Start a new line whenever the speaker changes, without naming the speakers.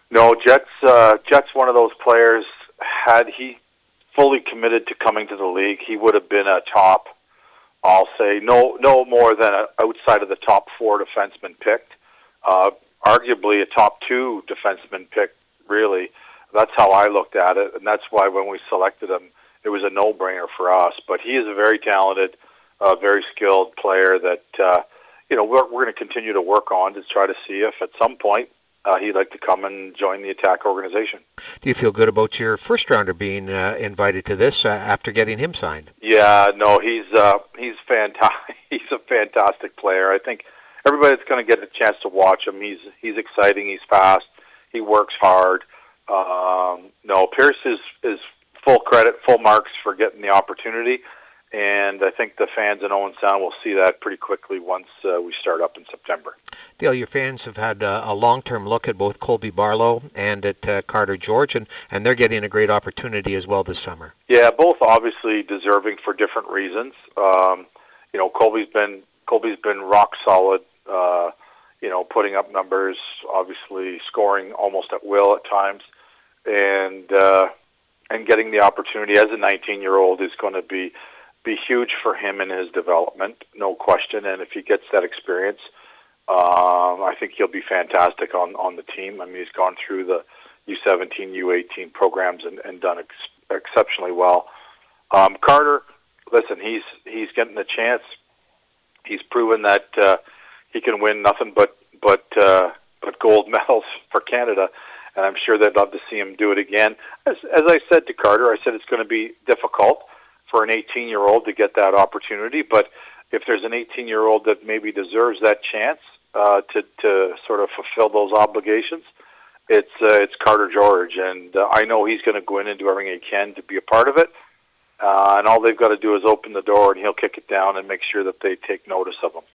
No, Jet's one of those players. Had he fully committed to coming to the league, he would have been a top. I'll say no more than outside of the top 4 defensemen picked. Arguably a top 2 defenseman pick. Really, that's how I looked at it, and that's why when we selected him, it was a no-brainer for us. But he is a very talented, very skilled player that we're going to continue to work on to try to see if at some point he'd like to come and join the Attack organization.
Do you feel good about your first-rounder being invited to this after getting him signed?
Yeah, no, he's fantastic. He's a fantastic player. I think everybody that's going to get a chance to watch him, he's exciting. He's fast. He works hard. No, Pierce is full credit, full marks for getting the opportunity. And I think the fans in Owen Sound will see that pretty quickly once we start up in September.
Dale, your fans have had a long-term look at both Colby Barlow and at Carter George, and they're getting a great opportunity as well this summer.
Yeah, both obviously deserving for different reasons. Colby's been rock solid. Putting up numbers, obviously scoring almost at will at times, and getting the opportunity as a 19-year-old is going to be huge for him in his development, no question. And if he gets that experience, I think he'll be fantastic on the team. I mean, he's gone through the U17, U18 programs and done exceptionally well. Carter, listen, he's getting the chance. He's proven that he can win nothing but gold medals for Canada, and I'm sure they'd love to see him do it again. As I said to Carter, I said it's going to be difficult for an 18-year-old to get that opportunity, but if there's an 18-year-old that maybe deserves that chance to sort of fulfill those obligations, it's Carter George, and I know he's going to go in and do everything he can to be a part of it, and all they've got to do is open the door, and he'll kick it down and make sure that they take notice of him.